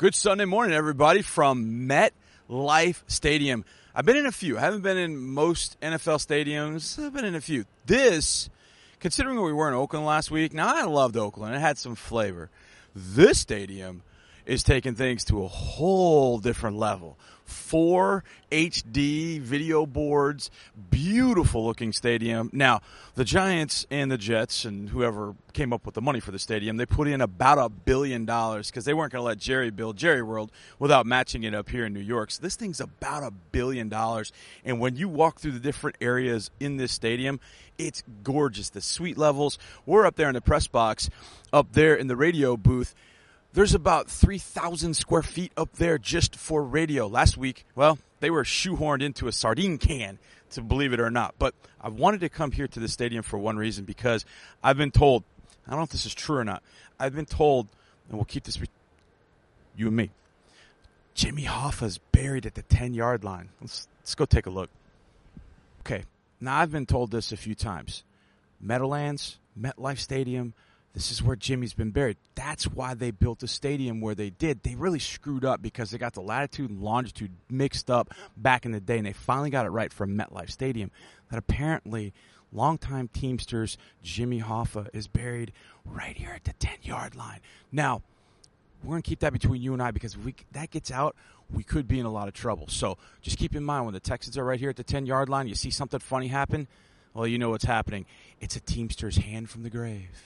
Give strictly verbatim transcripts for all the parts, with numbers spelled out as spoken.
Good Sunday morning, everybody, from MetLife Stadium. I've been in a few. I haven't been in most N F L stadiums. I've been in a few. This, considering where we were in Oakland last week, now I loved Oakland. It had some flavor. This stadium is taking things to a whole different level. Four H D video boards, beautiful looking stadium. Now, the Giants and the Jets and whoever came up with the money for the stadium, they put in about a billion dollars because they weren't going to let Jerry build Jerry World without matching it up here in New York. So this thing's about a billion dollars. And when you walk through the different areas in this stadium, it's gorgeous. The suite levels, we're up there in the press box, up there in the radio booth. There's about three thousand square feet up there just for radio. Last week, well, they were shoehorned into a sardine can, to believe it or not. But I wanted to come here to the stadium for one reason, because I've been told, I don't know if this is true or not, I've been told, and we'll keep this with you and me, Jimmy Hoffa's buried at the ten-yard line. Let's, let's go take a look. Okay, now I've been told this a few times. Meadowlands, MetLife Stadium, this is where Jimmy's been buried. That's why they built a stadium where they did. They really screwed up because they got the latitude and longitude mixed up back in the day, and they finally got it right for MetLife Stadium. That apparently longtime Teamsters Jimmy Hoffa is buried right here at the ten-yard line. Now, we're going to keep that between you and I, because if we, that gets out, we could be in a lot of trouble. So just keep in mind, when the Texans are right here at the ten-yard line, you see something funny happen, well, you know what's happening. It's a Teamster's hand from the grave.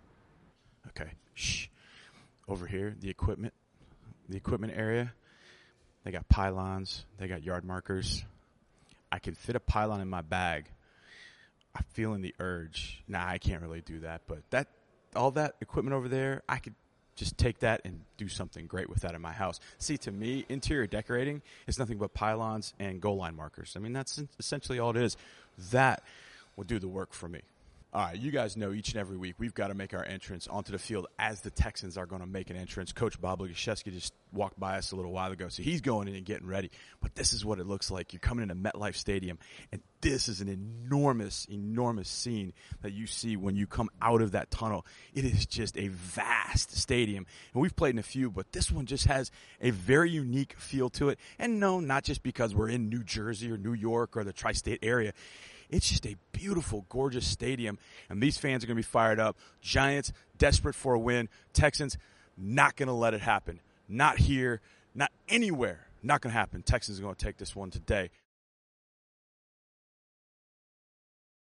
Okay, shh. Over here, the equipment, the equipment area, they got pylons, they got yard markers. I could fit a pylon in my bag. I'm feeling the urge. Nah, I can't really do that, but that, all that equipment over there, I could just take that and do something great with that in my house. See, to me, interior decorating is nothing but pylons and goal line markers. I mean, that's essentially all it is. That will do the work for me. All right, you guys know each and every week we've got to make our entrance onto the field as the Texans are going to make an entrance. Coach Bob Lukaszewski just walked by us a little while ago, so he's going in and getting ready. But this is what it looks like. You're coming into MetLife Stadium, and this is an enormous, enormous scene that you see when you come out of that tunnel. It is just a vast stadium, and we've played in a few, but this one just has a very unique feel to it. And no, not just because we're in New Jersey or New York or the tri-state area. It's just a beautiful, gorgeous stadium, and these fans are going to be fired up. Giants, desperate for a win. Texans, not going to let it happen. Not here, not anywhere. Not going to happen. Texans are going to take this one today.